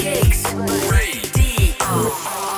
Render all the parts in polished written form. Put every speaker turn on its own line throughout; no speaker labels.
Kicks Radio.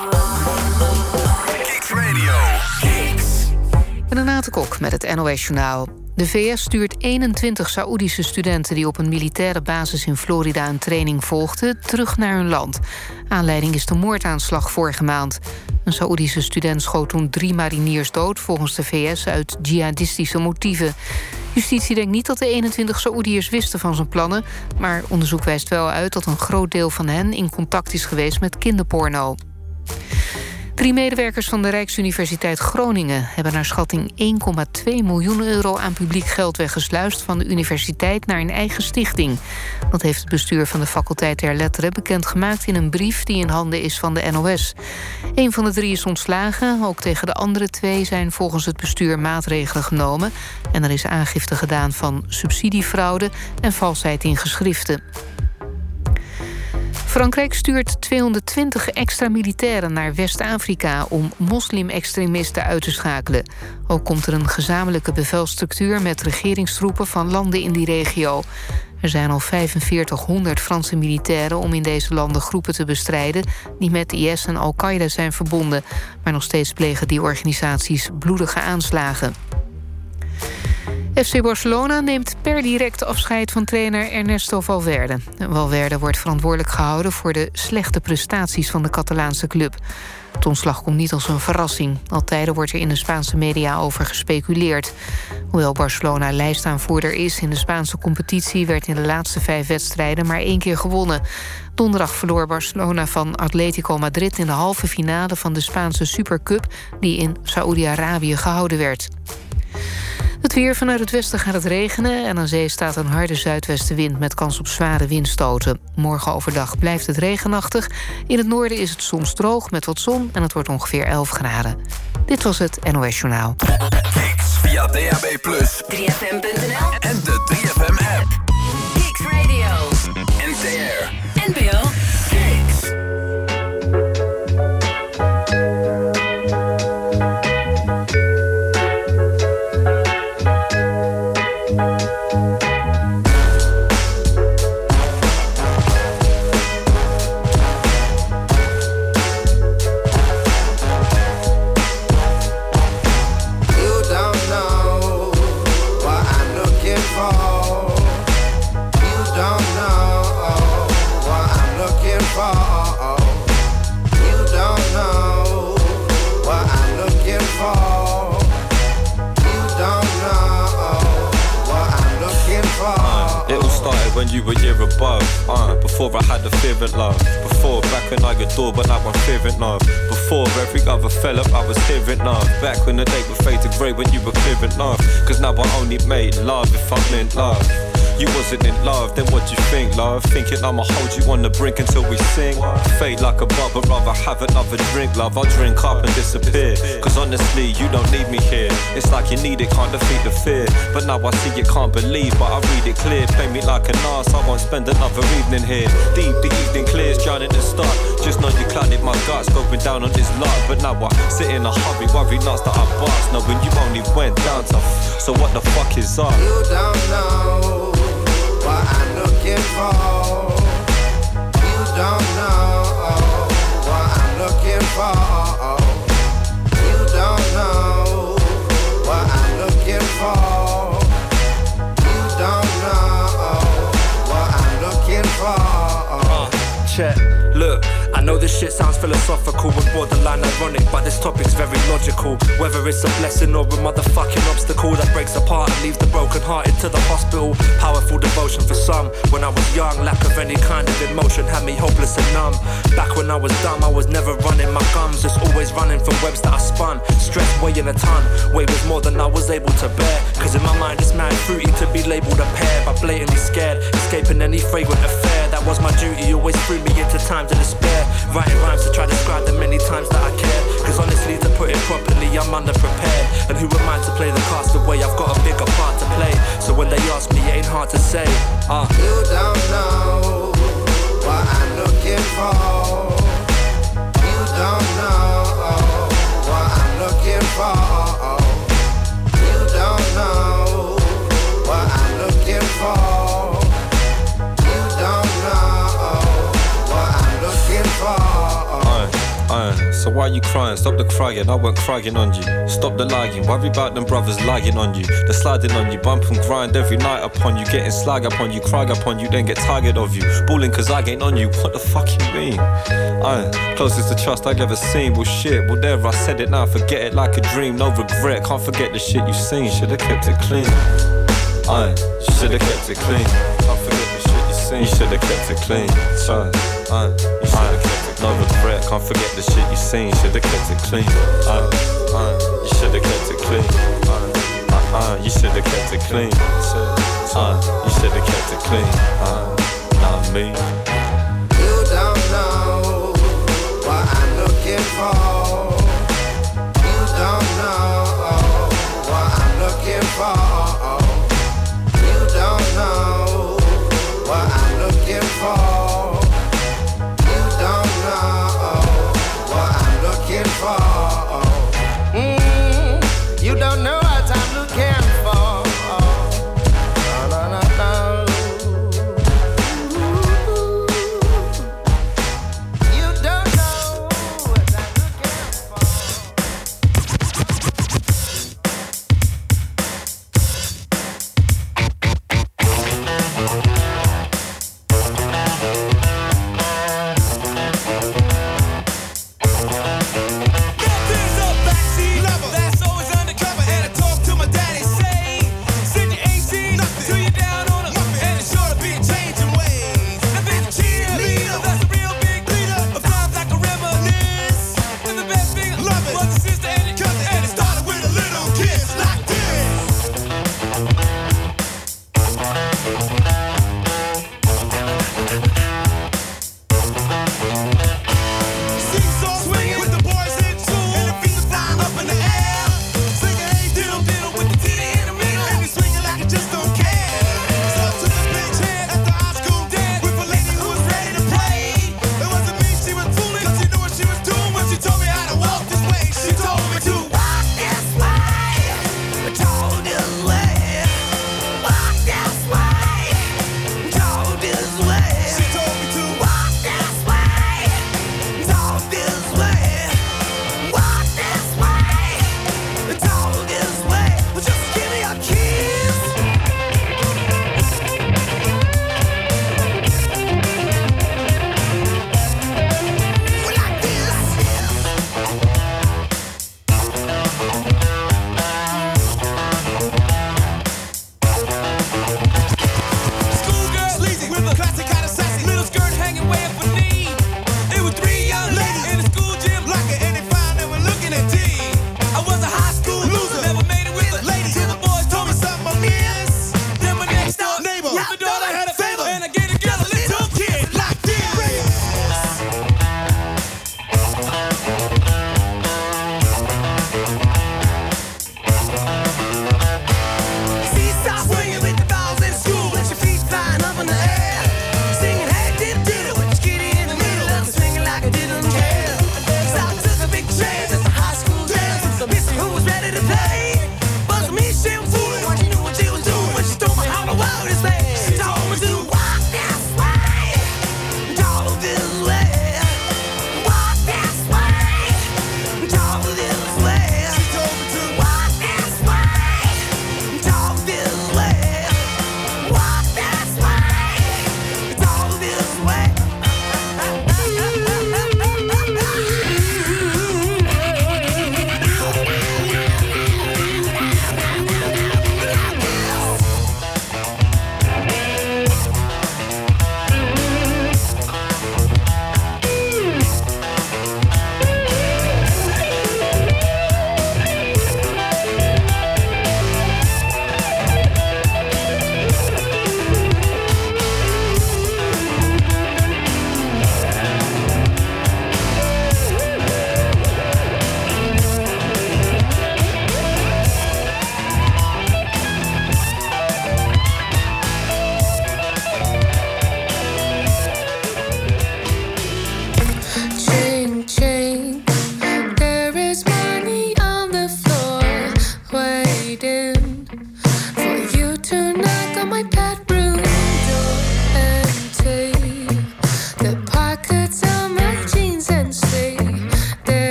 Kicks Radio. Kicks.
Renate Kok met het NOS-journaal. De VS stuurt 21 Saoedische studenten die op een militaire basis in Florida een training volgden terug naar hun land. Aanleiding is de moordaanslag vorige maand. Een Saoedische student schoot toen 3 mariniers dood, volgens de VS uit jihadistische motieven. Justitie denkt niet dat de 21 Saoediërs wisten van zijn plannen, maar onderzoek wijst wel uit dat een groot deel van hen in contact is geweest met kinderporno. 3 medewerkers van de Rijksuniversiteit Groningen hebben naar schatting 1,2 miljoen euro aan publiek geld weggesluist van de universiteit naar een eigen stichting. Dat heeft het bestuur van de faculteit der Letteren bekendgemaakt in een brief die in handen is van de NOS. 1 van de 3 is ontslagen, ook tegen de andere 2 zijn volgens het bestuur maatregelen genomen en er is aangifte gedaan van subsidiefraude en valsheid in geschriften. Frankrijk stuurt 220 extra militairen naar West-Afrika om moslim-extremisten uit te schakelen. Ook komt er een gezamenlijke bevelstructuur met regeringstroepen van landen in die regio. Er zijn al 4500 Franse militairen om in deze landen groepen te bestrijden die met IS en Al-Qaeda zijn verbonden. Maar nog steeds plegen die organisaties bloedige aanslagen. FC Barcelona neemt per direct afscheid van trainer Ernesto Valverde. Valverde wordt verantwoordelijk gehouden voor de slechte prestaties van de Catalaanse club. Het ontslag komt niet als een verrassing. Al tijden wordt er in de Spaanse media over gespeculeerd. Hoewel Barcelona lijstaanvoerder is in de Spaanse competitie, werd in de laatste 5 wedstrijden maar 1 keer gewonnen. Donderdag verloor Barcelona van Atletico Madrid in de halve finale van de Spaanse Supercup, die in Saoedi-Arabië gehouden werd. Het weer: vanuit het westen gaat het regenen en aan zee staat een harde zuidwestenwind met kans op zware windstoten. Morgen overdag blijft het regenachtig. In het noorden is het soms droog met wat zon en het wordt ongeveer 11 graden. Dit was het NOS Journaal.
Kicks via DAB+,
3FM.nl
en de 3FM-app.
Kicks Radio.
NTR.
NPO.
Kicks.
When you were year above, before I had the fear of love. Before, back when I adored, but now I'm fearing love. Before every other fell up, I was hearing love. Back when the day would fade to grey when you were clearing love. Cause now I only made love if I meant love. You wasn't in love, then what you think, love? Thinking I'ma hold you on the brink until we sing. Fade like a bubble, rather have another drink, love. I'll drink up and disappear. Cause honestly, you don't need me here. It's like you need it, can't defeat the fear. But now I see you can't believe, but I read it clear. Play me like an arse, I won't spend another evening here. Deep, the evening clears, drowning the start. Just know you clouded my guts, going down on this lot. But now I sit in a hurry, worry nuts that I bust. Knowing you only went down to. So what the fuck is up?
You don't know what I'm looking for. You don't know what I'm looking for. You don't know what I'm looking for. You don't know what I'm looking for.
Check, look, I know this shit sounds philosophical and borderline ironic, but this topic's very logical. Whether it's a blessing or a motherfucking obstacle that breaks apart and leaves the broken hearted to the hospital. Powerful devotion for some. When I was young, lack of any kind of emotion had me hopeless and numb. Back when I was dumb, I was never running my gums, just always running from webs that I spun. Stress weighing a ton, weight was more than I was able to bear. Cause in my mind it's mad fruity to be labelled a pair, but blatantly scared, escaping any fragrant affair. That was my duty, always threw me into times of despair. Writing rhymes to try to describe the many times that I cared. Cause honestly, to put it properly, I'm underprepared. And who am I to play the castaway? I've got a bigger part to play. So when they ask me, it ain't hard to say.
You don't know what I'm looking for. You don't know what I'm looking for. You don't know what I'm looking for. You don't know what I'm looking for.
so why you crying? Stop the crying, I won't crying on you. Stop the lying, worry about them brothers lying on you. They're sliding on you, bump and grind every night upon you. Getting slag upon you, cry upon you, then get tired of you. Balling cause I ain't on you, what the fuck you mean? Closest to trust I've ever seen. Well shit, well there I said it, now forget it like a dream. No regret, can't forget the shit you seen. Should've kept it clean. Should've kept it clean. Can't forget the shit you seen. You should've kept it clean. You should've kept it clean. No regret, can't forget the shit you seen. Should've kept it clean. You should've kept it clean. You should've kept it clean. You should've kept it clean. Not me.
You don't know what I'm looking for. You don't know what I'm looking for. You don't know what I'm looking for. You don't know what I'm looking for. You don't know what I'm looking for. No, no, no, no.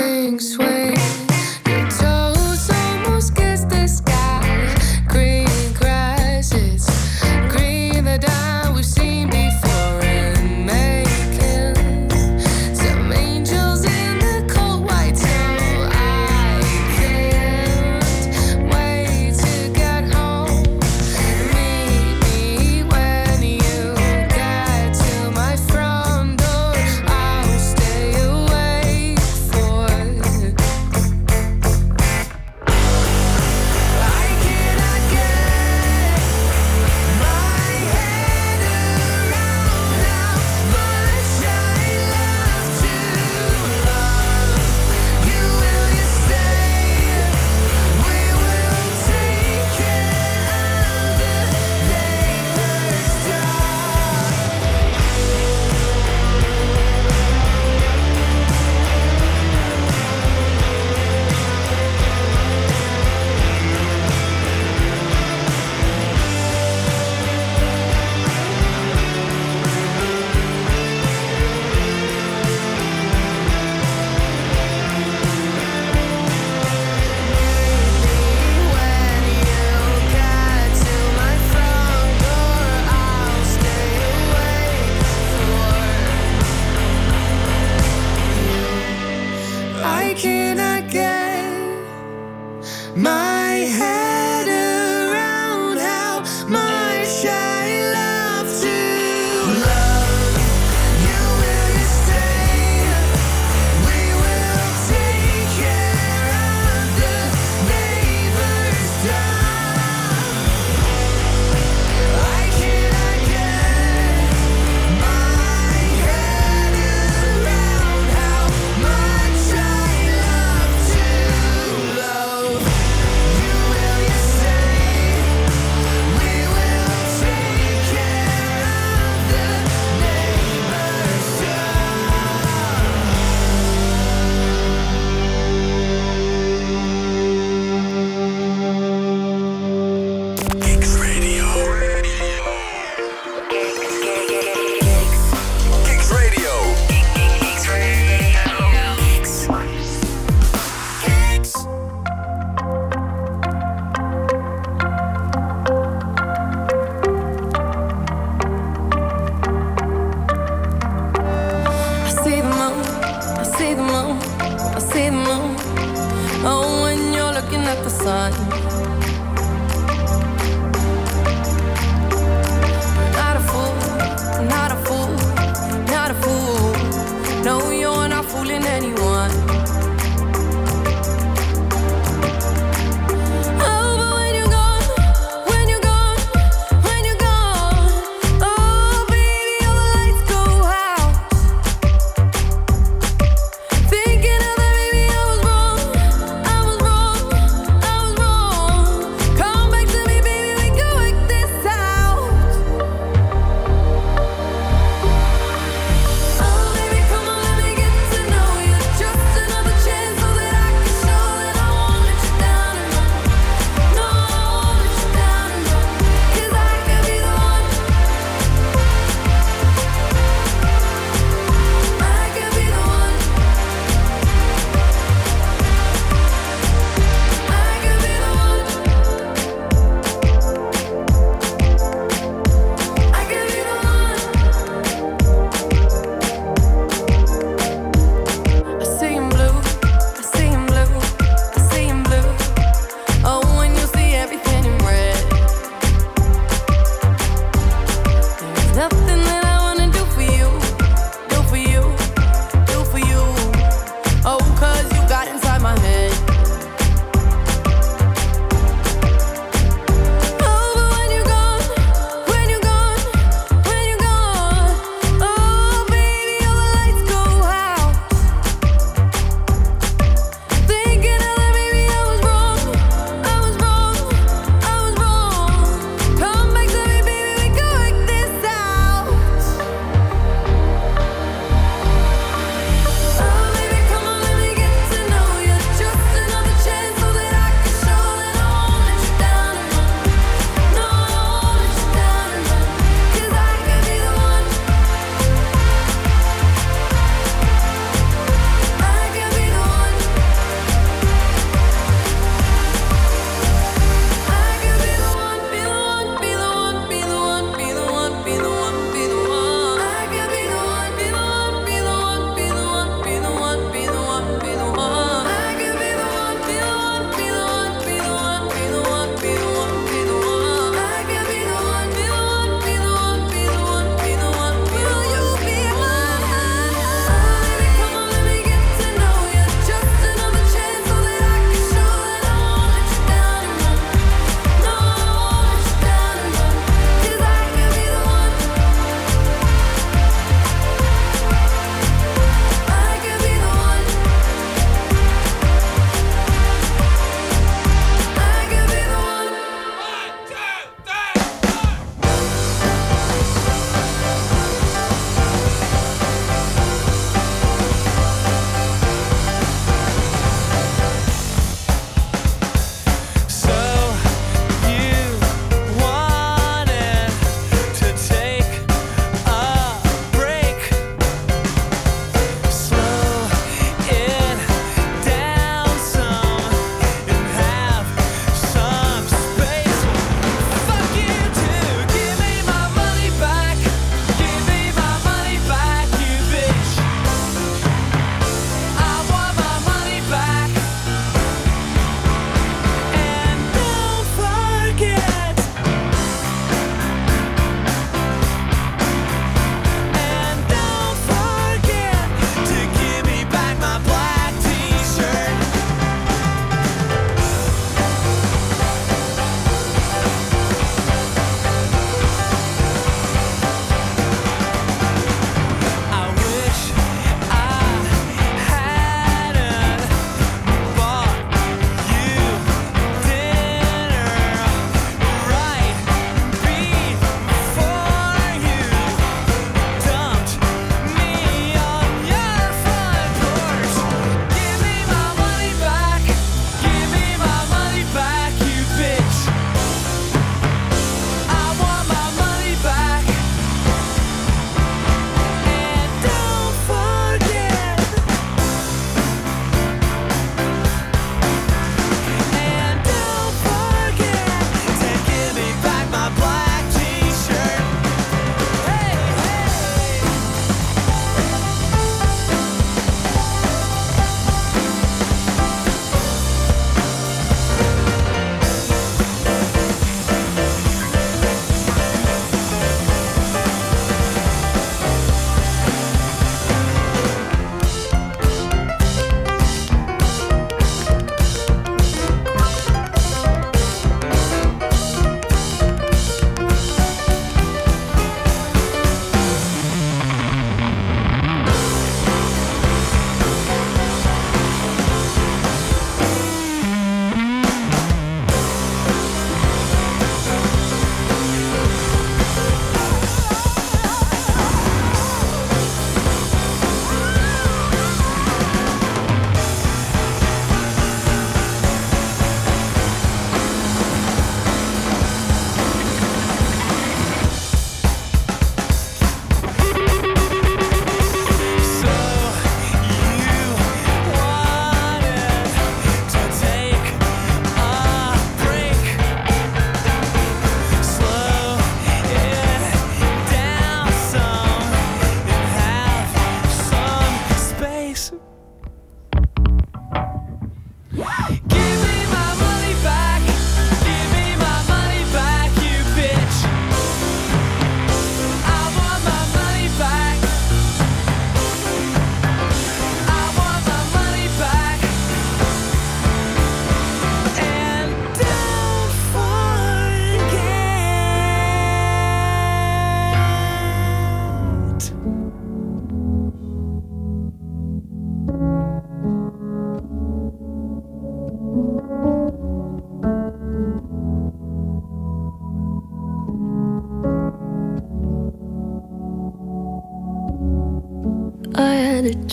swing, swing. Your toes almost kiss the sky. Green grass, it's green the dye we've seen before and making some angels in the cold white snow. I can't wait to get home. Meet me when you get to my front door. I'll stay awake for it. I cannot get my head around how much I love to love you. Will you stay? We will take care of the neighbor's dog. When you get to my front door, I'll stay awake for you. I cannot get my head around how much I love to love you. Will you stay? We will take care of the neighbor's dog. I cannot get my head around how much I love to love you. Will you stay? We will take care of the neighbor's
Kicks Radio. Kicks Radio.
I see the moon, I see the moon, I see the moon. Oh, when you're looking at the sun. Not a fool, not a fool, not a fool. No, you're not fooling anyone. Oh, but when you're gone, when you're gone, when you're gone, oh, baby, all the lights go out. Thinking of that, baby, I was wrong, I was wrong, I was wrong.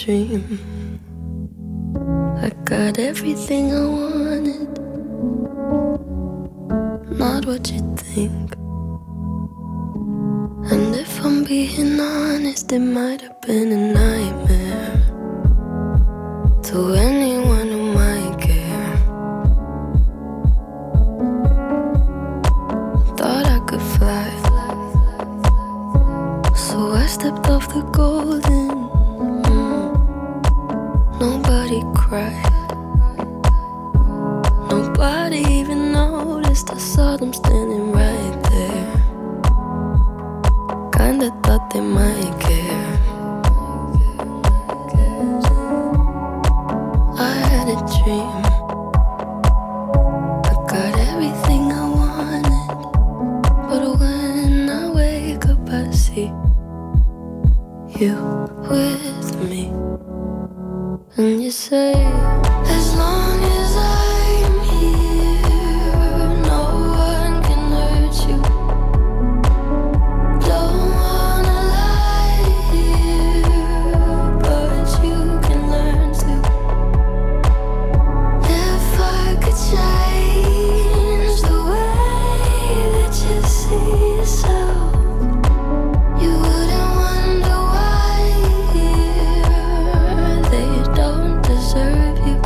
dream. I got everything I wanted, not what you think. And if I'm being honest, it might have been a nightmare to anyone who might care. Thought I could fly, so I stepped off the golden. Nobody cried, nobody even noticed. I saw them standing right there. Kinda thought they might care. I had a dream, I got everything I wanted, but when I wake up I see you with me. And you say, as long as I'm here, no one can hurt you. Don't wanna lie here, but you can learn to. If I could change the way that you see yourself, you wouldn't wonder why they don't deserve you.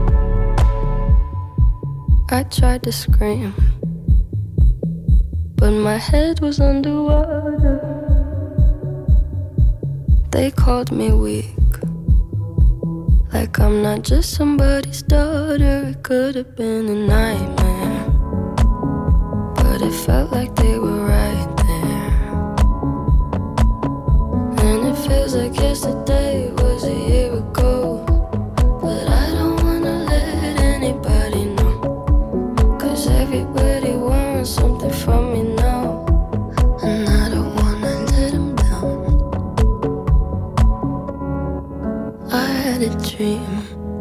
I tried to scream, but my head was underwater. They called me weak, like I'm not just somebody's daughter. It could have been a nightmare, but it felt like they were right there. And it feels like yesterday was a year ago, but I don't wanna let anybody know, 'cause everybody wants something from me now, and I don't wanna let them down. I had a dream,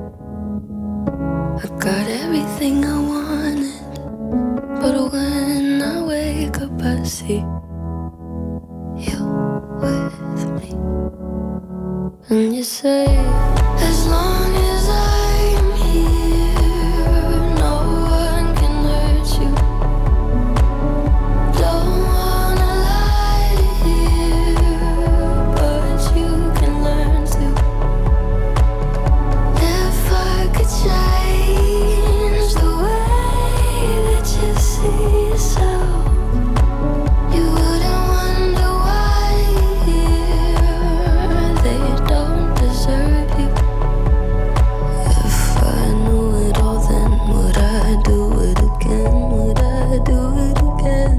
I got everything I wanted, but when I wake up I see you with me. And you say, as long as I'm here, no one can hurt you. Don't wanna lie here, but you can learn to. If I could change the way that you see yourself, you wouldn't wonder why they don't deserve you. If I knew it all, then would I do it again? Would I do it again?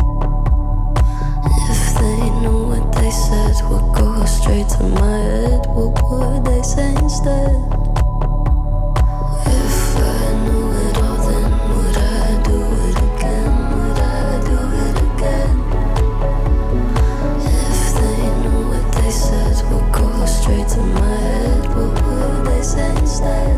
If they knew what they said would go straight to my head, what would they say instead? If I knew it all, then would I do it again? Would I do it again? If they knew what they said would go straight to my head, what would they say instead?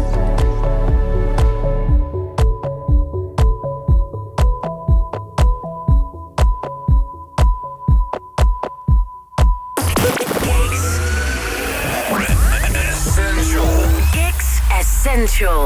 Kicks Essential.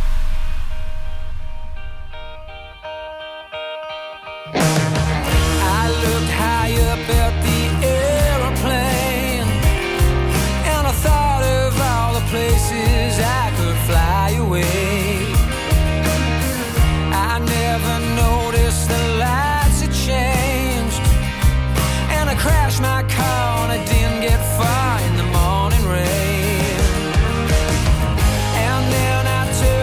I looked high up at the airplane, and I thought of all the places I could fly away. I never noticed the lights had changed, and I crashed my car and I didn't get far in the morning rain. And then I took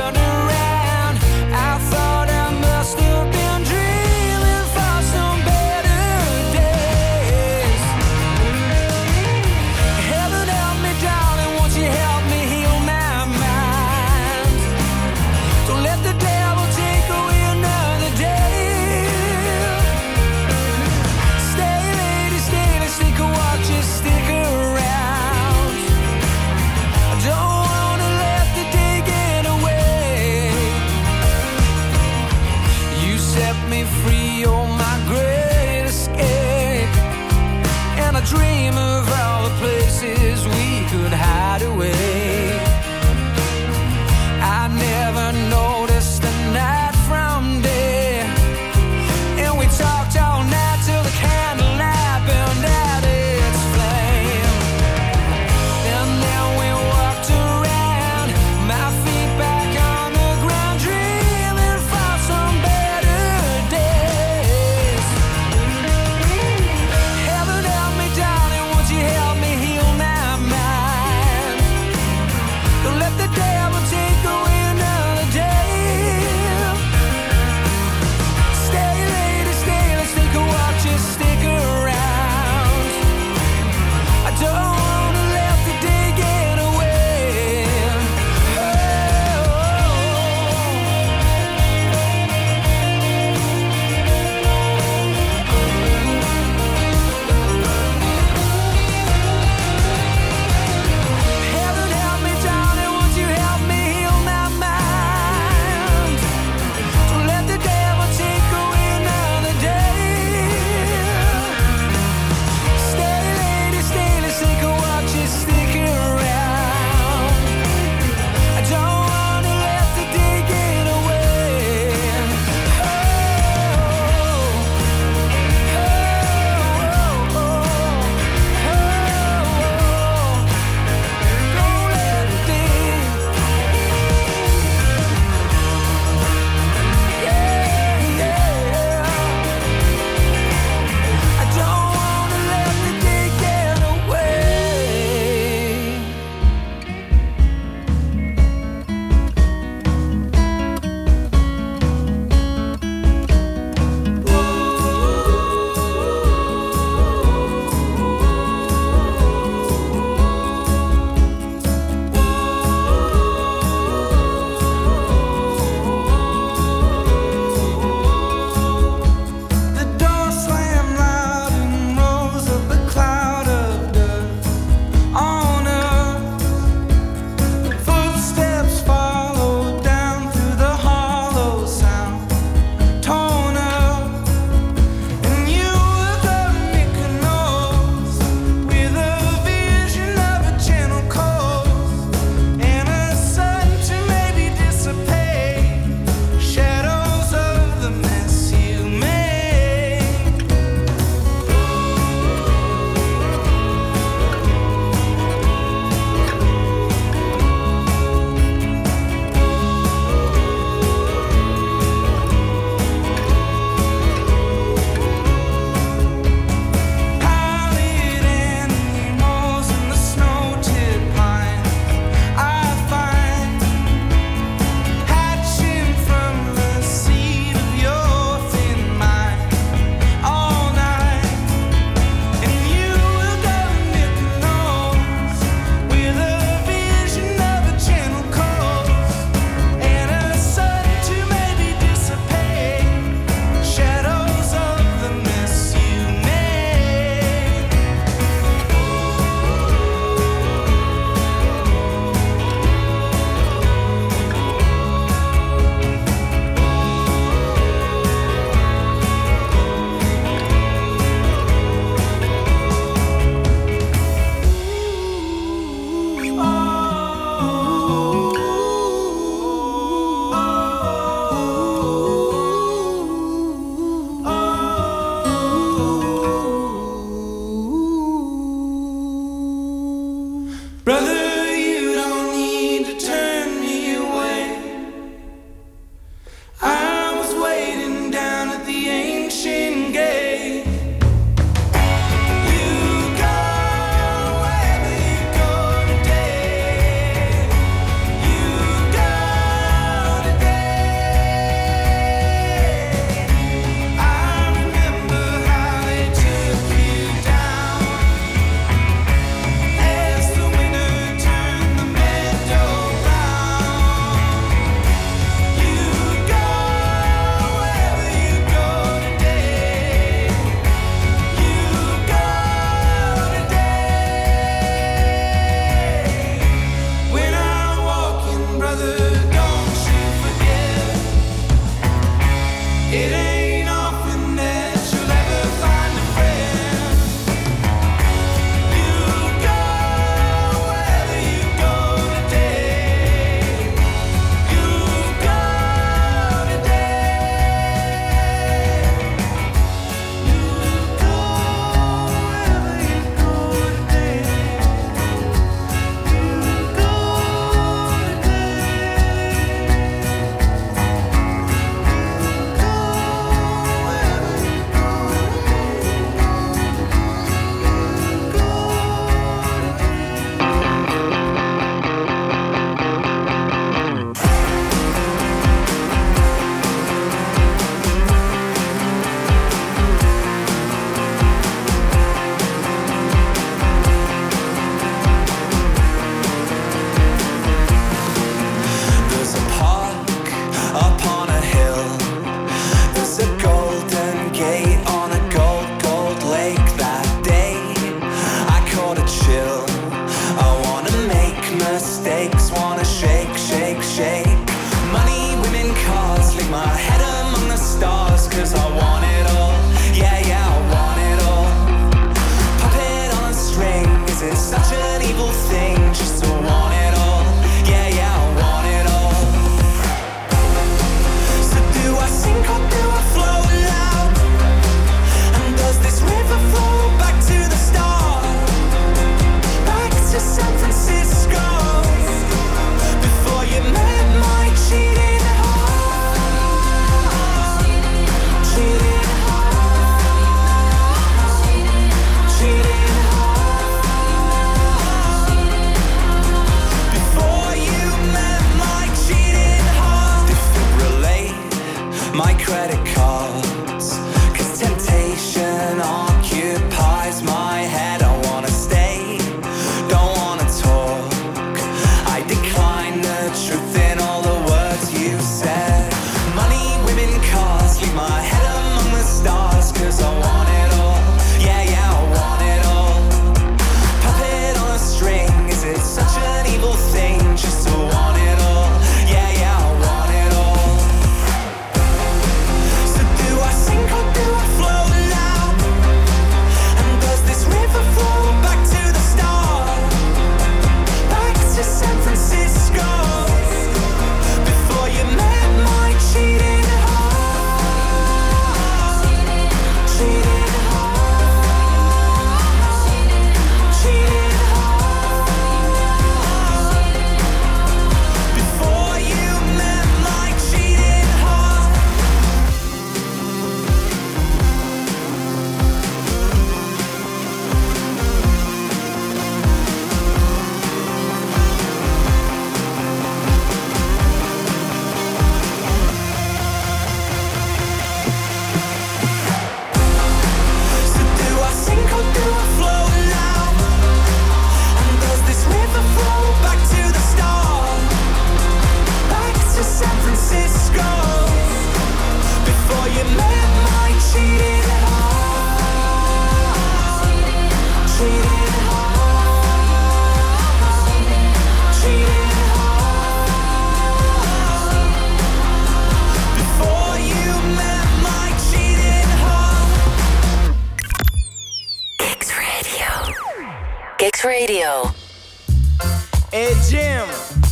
Radio.
Hey Jim,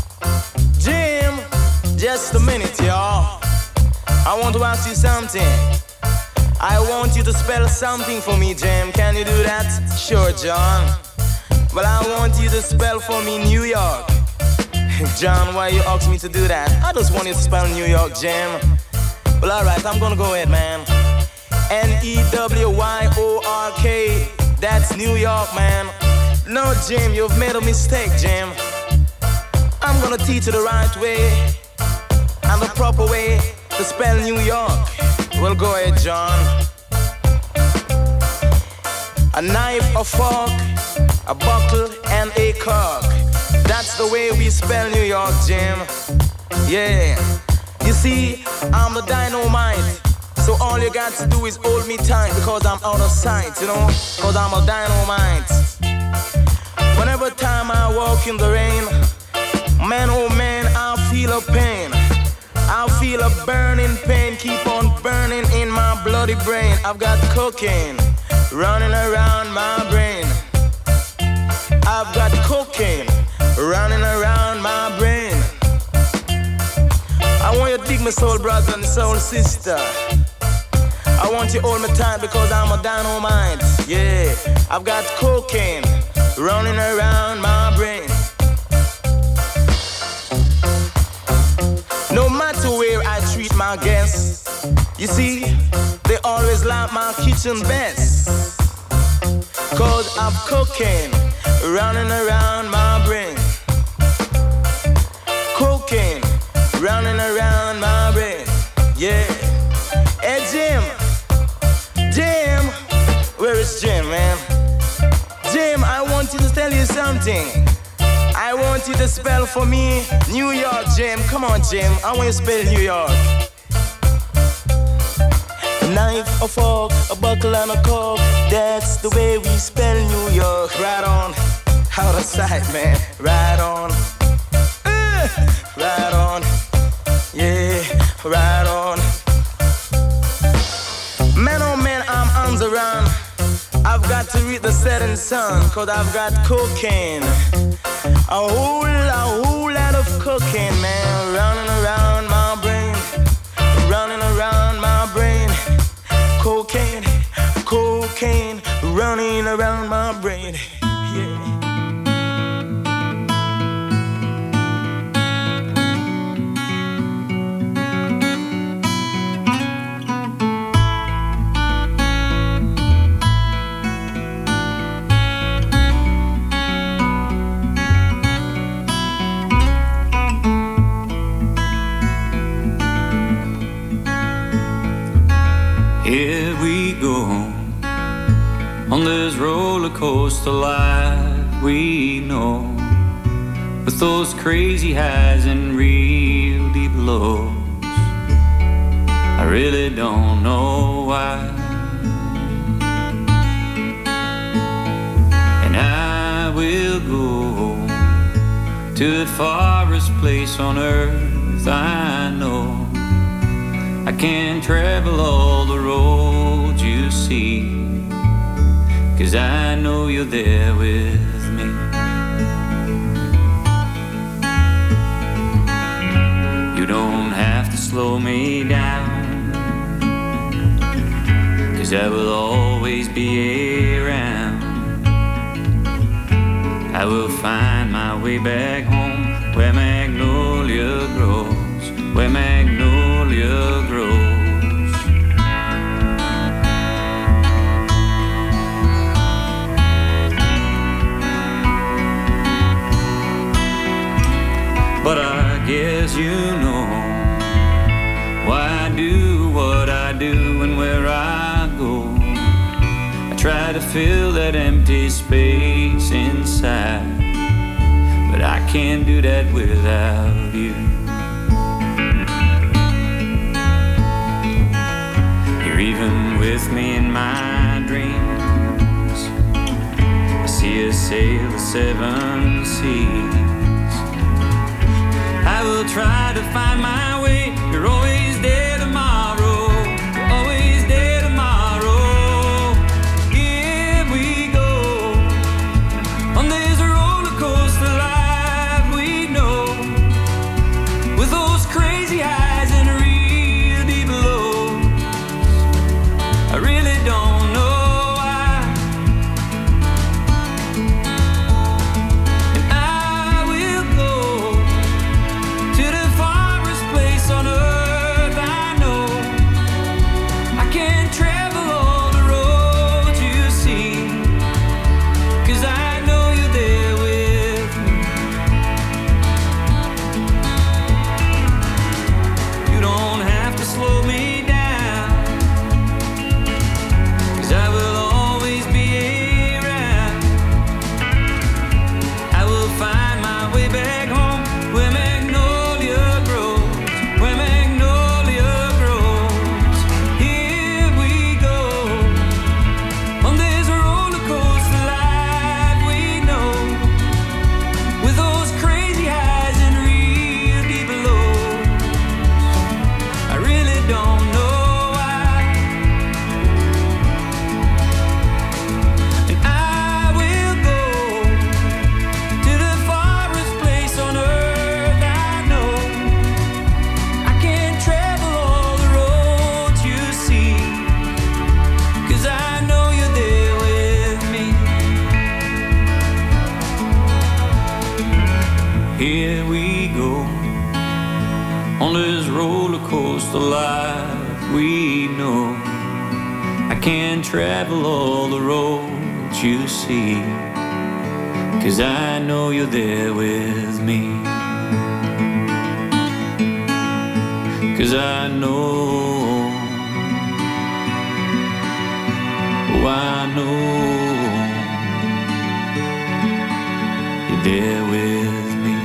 just a minute, y'all. I want to ask you something. I want you to spell something for me, Jim. Can you do that? Sure, John. Well, I want you to spell for me New York. John, why you ask me to do that? I just want you to spell New York, Jim. Well, alright, I'm gonna go ahead, man. N-E-W-Y-O-R-K. That's New York, man. No, Jim, you've made a mistake, Jim. I'm gonna teach you the right way and the proper way to spell New York. Well, go ahead, John. A knife, a fork, a buckle, and a cork. That's the way we spell New York, Jim. Yeah. You see, I'm the dynamite. So all you got to do is hold me tight because I'm out of sight, you know? Because I'm a dynamite. Whenever time I walk in the rain, man, oh man, I feel a pain. I feel a burning pain, keep on burning in my bloody brain. I've got cocaine running around my brain. I've got cocaine running around my brain. I want you to dig my soul brother and soul sister. I want you to hold me tight because I'm a dynamite. Yeah, I've got cocaine running around my brain. No matter where I treat my guests, you see, they always like my kitchen best. Cause I've cocaine running around my brain. Cocaine running around my brain. Yeah. Hey Jim, where is Jim, man? Jim, I want you to tell you something. I want you to spell for me New York, Jim. Come on, Jim. I want you to spell New York. A knife, a fork, a buckle, and a cork. That's the way we spell New York. Right on. Out of sight, man. Right on. Right on. Yeah, right on. Man, oh man, I'm on the run. I've got to read the setting sun, cause I've got cocaine. A whole lot of cocaine, man, running around my brain. Running around my brain. Cocaine, cocaine, running around my brain. Yeah.
Here we go on this roller coaster life we know, with those crazy highs and real deep lows. I really don't know why, and I will go to the farthest place on earth I know. I can't travel all the roads you see, 'cause I know you're there with me. You don't have to slow me down, 'cause I will always be around. I will find my way back home, where magnolia grows, where magnolia grows. But I guess you know why I do what I do and where I go. I try to fill that empty space inside, but I can't do that without you. You're even with me in my dreams. I see us sail the 7 seas. I will try to find my way. You're always there tomorrow. You're always there tomorrow. Here we go on this road. this roller coaster life we know. I can't travel all the roads you see, 'cause I know you're there with me. 'Cause I know, oh I know you're there with me.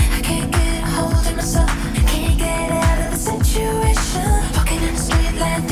Walking in the street like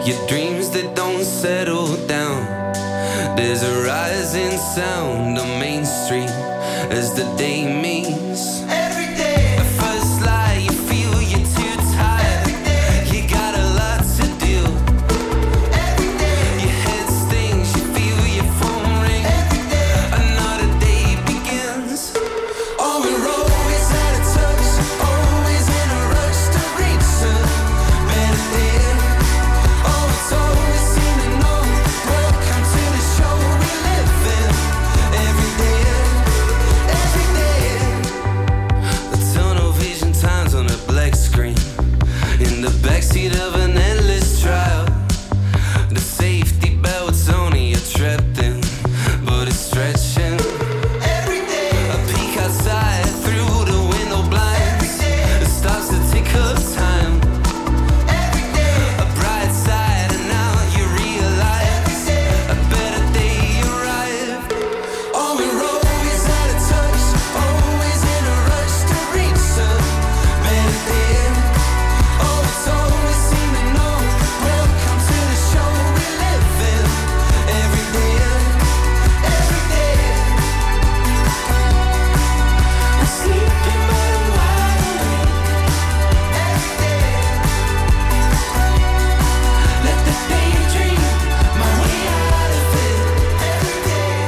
your dreams that don't settle down. There's a rising sound on Main Street as the day meets. Every day, the first lie, you feel you're too tired. Every day, you got a lot to do. Every day, your head stings, you feel your phone ring. Every day, another day begins. Oh, we're always out of touch, always in a rush to reach a better day. Oh, it's always seem to know. Welcome to the show we live in. Every day, every day. The tunnel vision times on a black screen. In the backseat of an endless trial. The safety belt's only a trapped in, but it's stretching. Every day, a peek outside through the window blinds. It starts to tick up time. Every day, a bright side, and now you realize a better day arrived. Oh, we're always out of touch, always in a rush to reach a better day. Oh, it's always seem to know. Welcome to the show we live in. Every day, every day. I'm sleeping but I'm wide awake. Every day. Let the daydream my way out of it. Every day.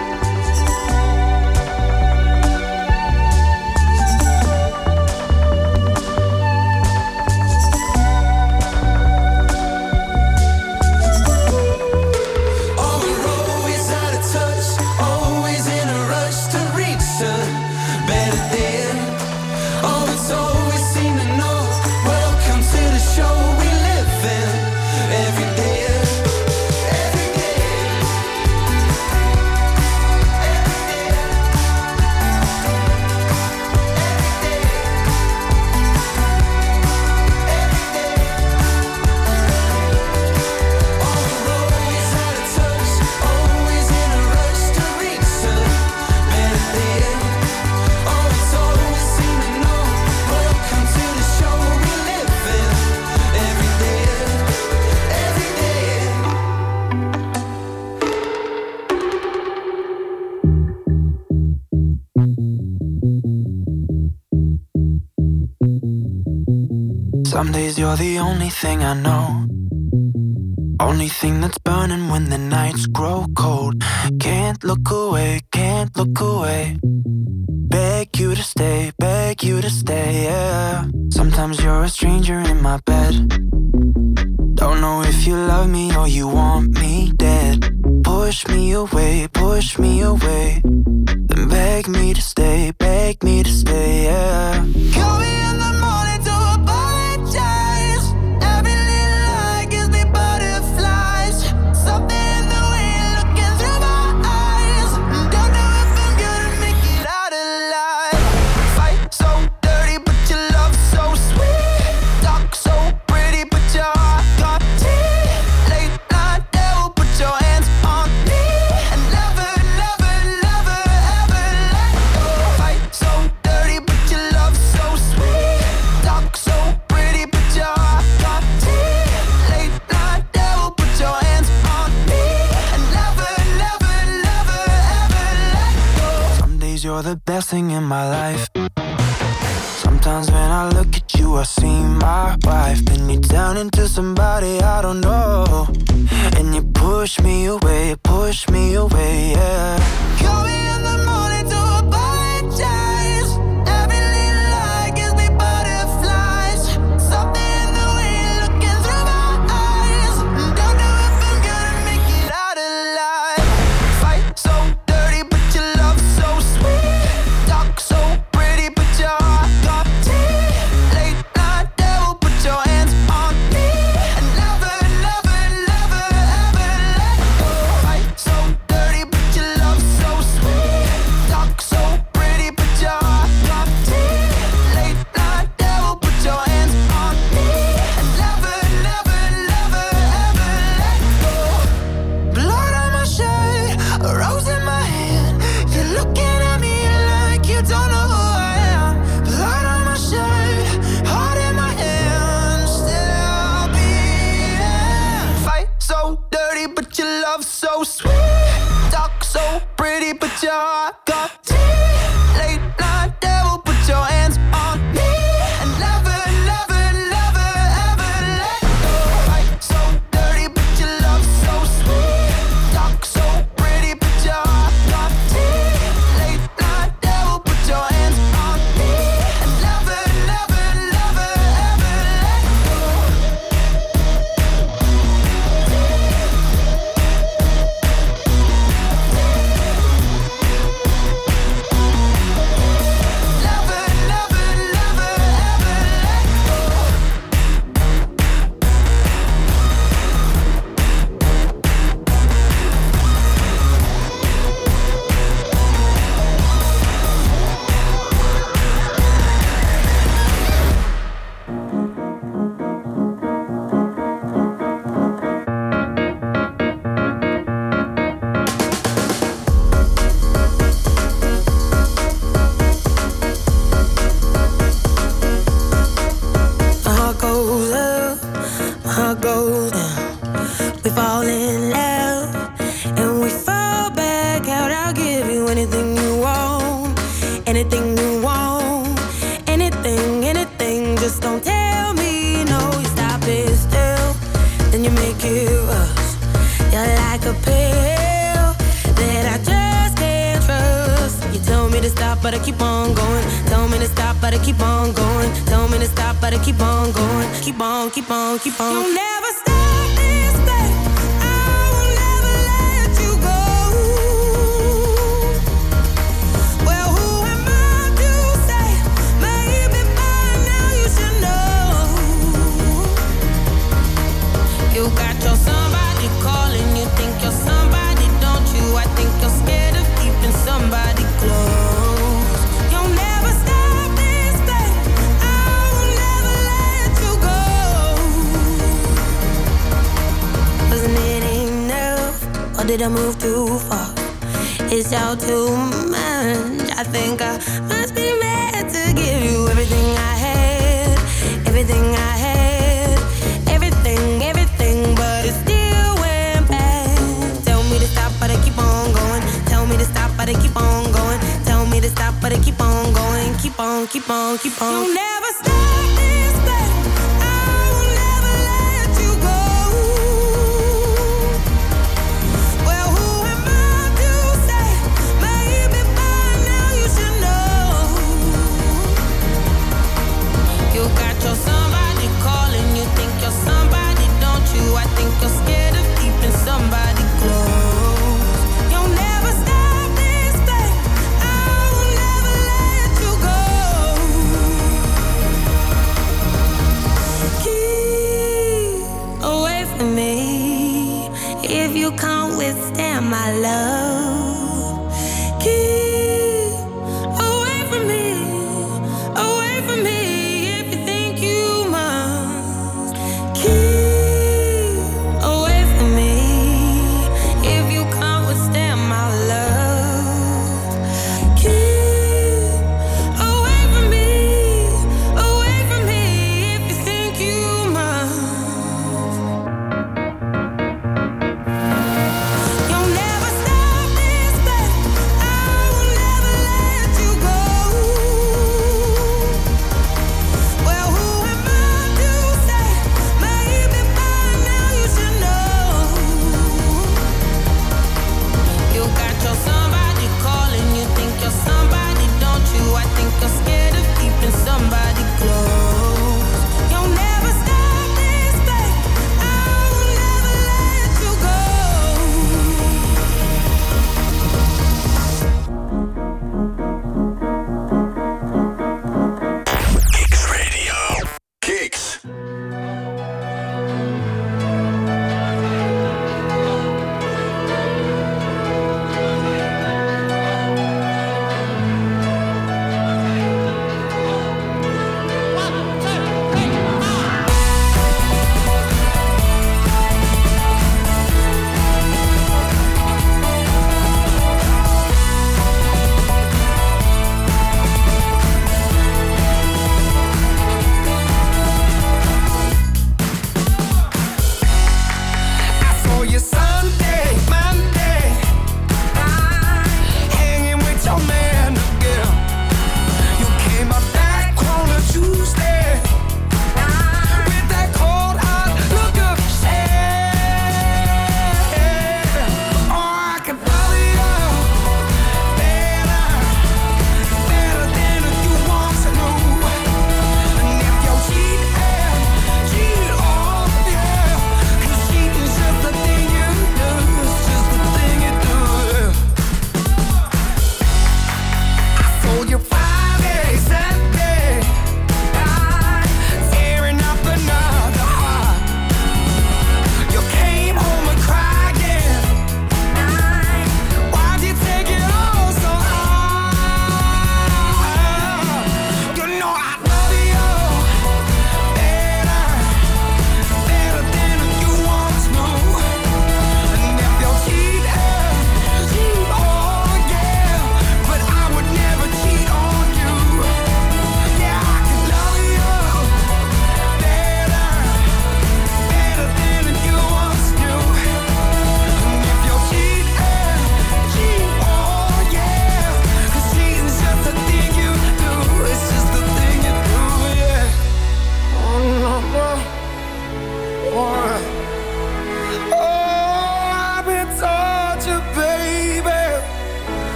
Oh, we're always out of touch, always in a rush to reach a better day. Oh, it's always seem to know. Welcome to the show we live in. Every day, every day, Oh, we're always out of touch, always in a rush to reach a better day. Oh, it's always seem to know. Welcome to the show we live in. Every day, every day.
Some days you're the only thing I know. Only thing that's burning when the nights grow cold. Can't look away, can't look away. Beg you to stay, yeah. Sometimes you're a stranger in my bed. Don't know if you love me or you want me dead. Push me away, then beg me to stay, yeah. Call me in the morning to apologize. Every little lie gives me butterflies. Something in the way you're looking through my eyes. Don't know if I'm gonna make it out alive. Fight so dirty, but your love so sweet. Talk so pretty, but your heart got teeth. Late night devil, put your hands on me. And never, never, never, ever let go. Fight so dirty, but your love so sweet. Talk so pretty, but your heart got teeth. Late night devil, put your hands on me. And never, never, never, ever let go. Some days you're the best thing in my life. Sometimes when I look at you, I see my wife. Then you turn into somebody I don't know. And you push me away, yeah. Call me in the morning to apologize. Every little lie gives me butterflies. Something in the way you're looking through my eyes. Don't know if I'm gonna make it out alive. Fight so dirty, but your love so sweet. Talk so pretty, but your heart got teeth. Late night devil, put your hands on me. And never, never, never, ever let go. Fight so dirty, but your love so sweet. Late night devil, put your hands on me and never, never, never, ever let go. Fight so dirty, but your love so sweet. Talk so pretty, but your heart on me. Late night devil, put your hands on me and never, never, never, ever let go.
But I keep on going. Tell me to stop, but I keep on going. Tell me to stop, but I keep on going. Keep on, keep on, keep on. You'll never stop this thing. I will never let you go. Well, who am I to say? Maybe by now you should know. You got your somebody calling. You think you're somebody, don't you? I think you're scared of keeping somebody close. Did I move too far? It's all too much. I think I must be mad to give you everything I had. Everything I had. Everything, everything. But it still went bad. Tell me to stop, but I keep on going. Tell me to stop, but I keep on going. Tell me to stop, but I keep on going. Keep on, keep on, keep on. You'll never stop me.